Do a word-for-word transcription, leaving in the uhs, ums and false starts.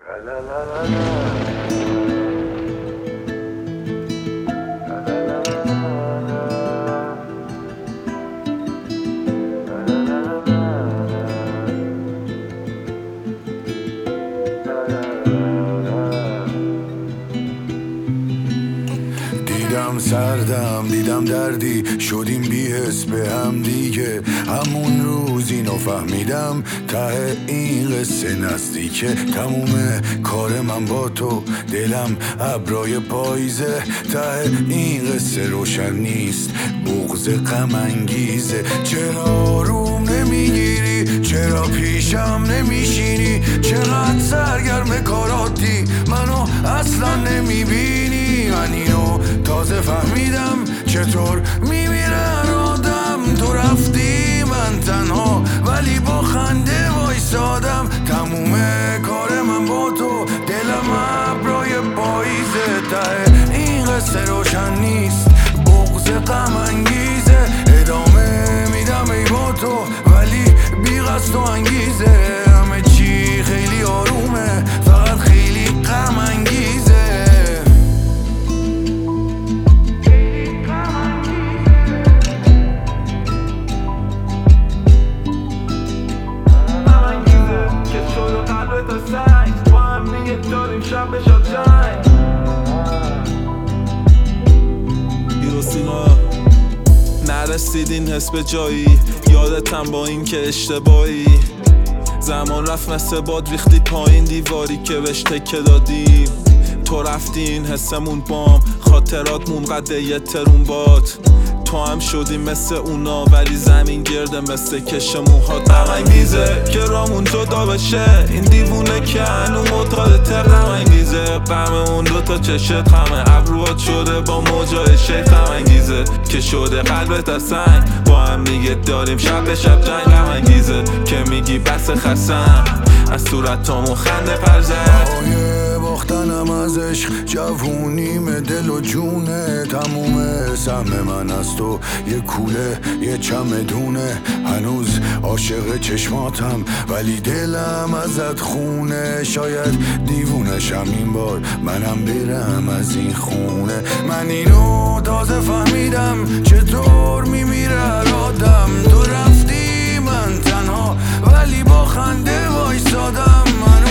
دیدم سردم دیدم دردی شدیم بی حس به هم دیگه. همون روز اینو فهمیدم ته این قصه نزدیکه. تموم کار من با تو دلم ابرای پاییزه. ته این قصه روشن نیست بغض غم انگیزه. چرا روم نمیگیری چرا پیشم نمیشینی؟ چقدر سرگرم کاراتی منو اصلا نمیبینی؟ من اینو تازه فهمیدم چطور میمیرن آدم. تو رفتی من تنها ولی با خنده وایسادم. تموم کار من با تو دلم ابرای پاییزه. ته این قصه روشن نیست بغض غم انگیزه. ادامه میدم ای با تو ولی بی قصد و انگیزه. همه چی خیلی آرومه فقط خیلی غم انگیزه. با هم دیگه داریم شب به شب جنگ. ایروسینا نرسید این حس به جایی. یادتم با این که اشتباهی زمان رفت مثل باد ریختی پایین دیواری که بهش تکه دادیم. تو رفتی این حسمون بام خاطرات مون قده یه ترون باد. تو هم شدی مثل اونا ولی زمین گرده مثل کش موهات. غم انگیزه که رامون جدا بشه این دیوونه که هنو معتادته. غم انگیزه غم اون دوتا چشت غم ابروات شده با موجای شیخ. غم انگیزه که شده قلبت از سنگ با هم دیگه داریم شب به شب جنگ. غم انگیزه که میگی بس خستم از صورتامون خنده پرزد. باختنم از عشق جوونیم دل و جونه. تموم سهم من از تو یه کوله یه چمدونه. هنوز عاشق چشماتم ولی دلم ازت خونه. شاید دیوونشم این بار منم برم از این خونه. من اینو تازه فهمیدم چطور میمیره آدم. تو رفتی من تنها ولی با خنده وایسادم. من